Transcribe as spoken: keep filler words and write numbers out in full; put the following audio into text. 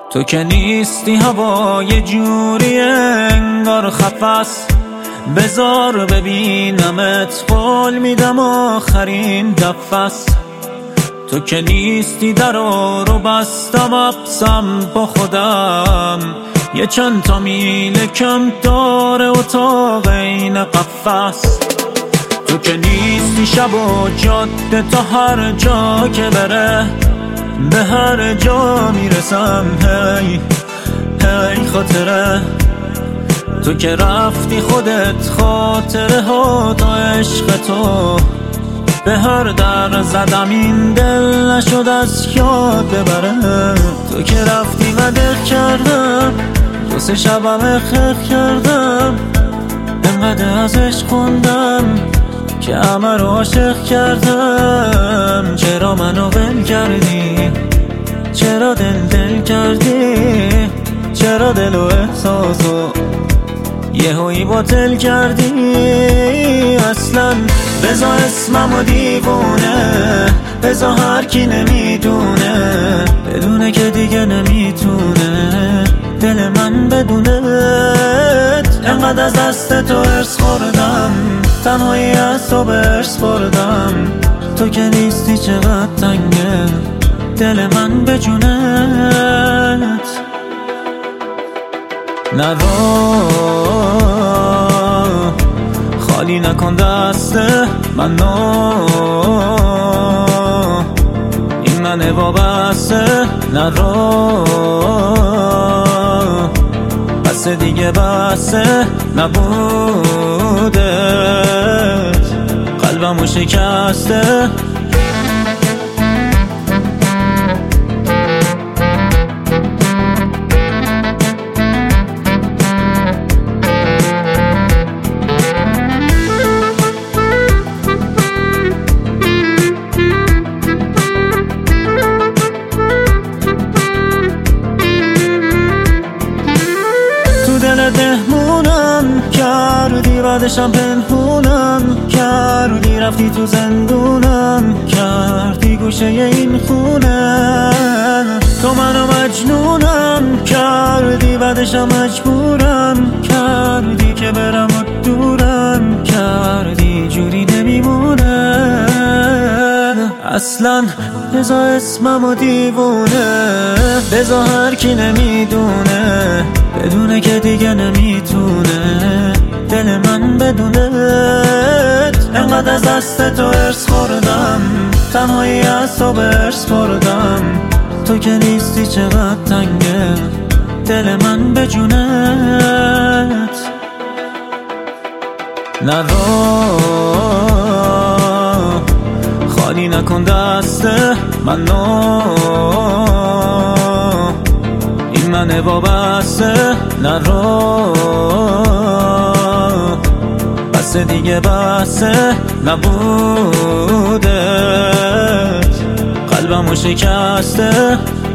تو که نیستی هوا یه جوری انگار خفس، بذار ببینمت قول میدم آخرین دفس. تو که نیستی درو رو بستم اقسم با خودم، یه چند تا میل کم داره اتاق این قفس. تو که نیستی شب و جاده تا هر جا که بره، به هر جا میرسم هی هی خاطره. تو که رفتی خودت خاطره ها تا عشق تو، به هر در زدم این دل نشد از یاد ببره. تو که رفتی و دق کردم، دو سه شبم خخ کردم، انقدر ازش خوندم که همه رو عاشق کردم. چرا منو ول کردی؟ چرا دل دل کردی؟ چرا دل و احساسو یهویی باطل کردی؟ اصلا بزا اسممو دیوونه، بزا هر کی نمیدونه، بدونه که دیگه نمیتونه دل من بدونت. انقدر از دست تو ارس خوردم، تنهایی از تو برس بردم. تو که نیستی چقدر تنگه دل من به جونت. نرو خالی نکن دست منو، این منه وابسته. نرو بس دیگه بسه نبودت، قلبمو شکسته. دهمونم کردی، بعدشم پنهونم کردی، رفتی تو زندونم کردی گوشه این خونه. تو منو مجنونم کردی، بعدشم مجبورم کردی که برم و دورم کردی، جوری نمیمونه اصلا. بزا اسممو دیوونه، بزا هر کی نمیدونه، بدونه که دیگه نمیتونه دل من بدونت. انقدر از دست تو ارس خوردم، تنهایی از تو برس بردم. تو که نیستی چقدر تنگه دل من به جونت. نرو خالی نکن دست منو، این منه وابسته. نرو بس دیگه بسه نبودت، قلبمو شکسته.